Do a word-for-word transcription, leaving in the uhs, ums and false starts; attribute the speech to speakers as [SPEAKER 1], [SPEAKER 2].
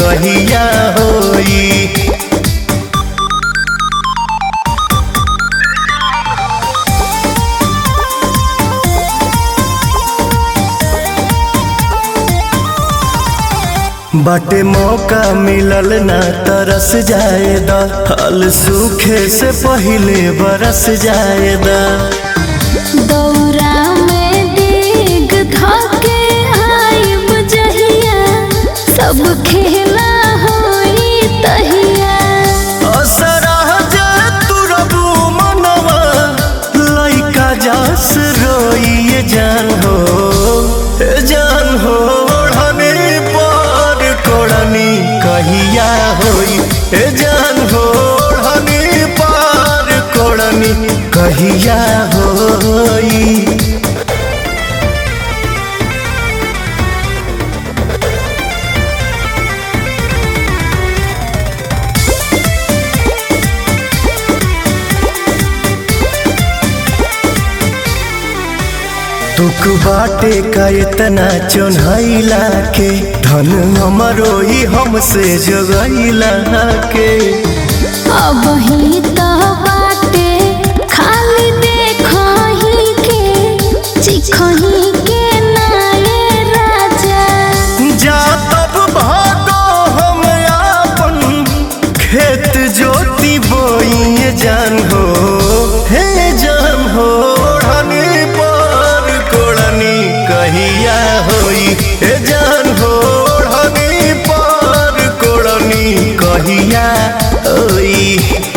[SPEAKER 1] कहिया होई। बाटे मौका मिलल ना तरस जाएदा, फल सूखे से पहिले बरस जाएदा।
[SPEAKER 2] दौरा में डेग धके आइब जहिया, सब खेला होई तहिया।
[SPEAKER 1] असरा जे तुरबू मनवा, लइका जस रोइए जान हो, जान हो। कहिया होई ए जान हो, ओढ़नी पार कोड़नी कहिया होई। तुक बाटे का इतना चोन्हैला के, धन हमरो ही हमसे जगैला के।
[SPEAKER 2] अब ही तो बाटे खाली देखही के, चिखही के नाये राजा।
[SPEAKER 1] जा तब भागो हम आपन खेत जोती बोइए जान हो, हे जान हो। कहिया होई ए जान हो, ओढ़नी पार कोड़नी कहिया होई।